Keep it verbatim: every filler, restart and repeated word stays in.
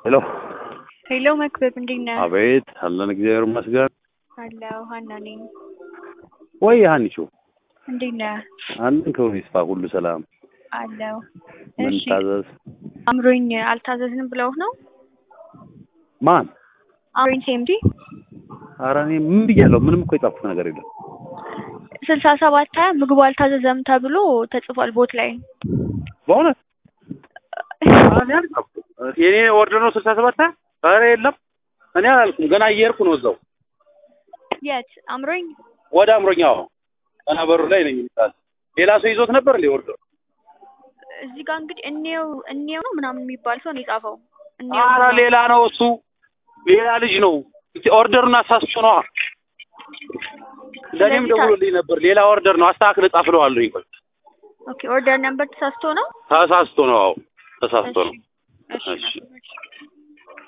ሄሎ ሄሎ መክበብ እንዴት ነህ? አቤት አለን እግዚአብሔር ይመስገን። አለሁ ሀና ነኝ። ወይ ሀኒቾ እንዴት ነህ? አንተን ከሆነ ይስፋ ሁሉ ሰላም አለሁ። ምን እሺ ታዘዝ? አምሮኝ አልታዘዝንም ብለው ነው? ማን? አምሮኝ ሴምዲ ኧረ እኔ ምን ብያለሁ? ምንም እኮ የጻፍኩት ነገር የለም። ስልሳ ሰባት ሀያ ምግቡ አልታዘዘም ተብሎ ተጽፏል ቦት ላይ። በእውነት እኔ አልጻፍኩም። የኔ ኦርደር ነው ስልሳ ሰባት ሀያ ኧረ የለም እኔ አላልኩም። ገና እየሄድኩ ነው እዛው። የት አምሮኝ? ወደ አምሮኛው ገና በሩ ላይ ነኝ። ይላል ሌላ ሰው ይዞት ነበር እንዴ ኦርደር? እዚህ ጋር እንግዲህ እኔው እኔው ነው ምናምን የሚባል ሰው ነው የጻፈው። ኧረ ሌላ ነው እሱ ሌላ ልጅ ነው። ኦርደሩን አሳስቶ ነው። ለኔም ደውሎልኝ ነበር ሌላ ኦርደር ነው አስተካክለ ጻፍለዋለሁ ይቆይ። ኦኬ ኦርደር ነምበር ተሳስቶ ነው? ተሳስቶ ነው። አዎ ተሳስቶ ነው። እሺ እሺ